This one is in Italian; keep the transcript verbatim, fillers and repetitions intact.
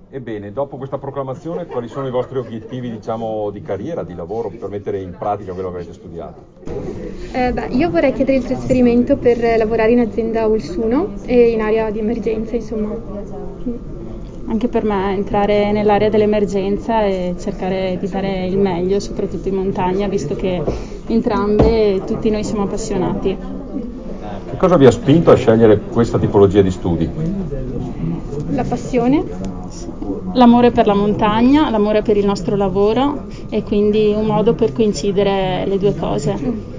Ebbene, dopo questa proclamazione, quali sono i vostri obiettivi, diciamo, di carriera, di lavoro, per mettere in pratica quello che avete studiato? Eh, beh, io vorrei chiedere il trasferimento per lavorare in azienda Ulsuno e in area di emergenza, insomma. Anche per me entrare nell'area dell'emergenza e cercare di dare il meglio, soprattutto in montagna, visto che entrambe, tutti noi siamo appassionati. Che cosa vi ha spinto a scegliere questa tipologia di studi? La passione? L'amore per la montagna, l'amore per il nostro lavoro e quindi un modo per coincidere le due cose.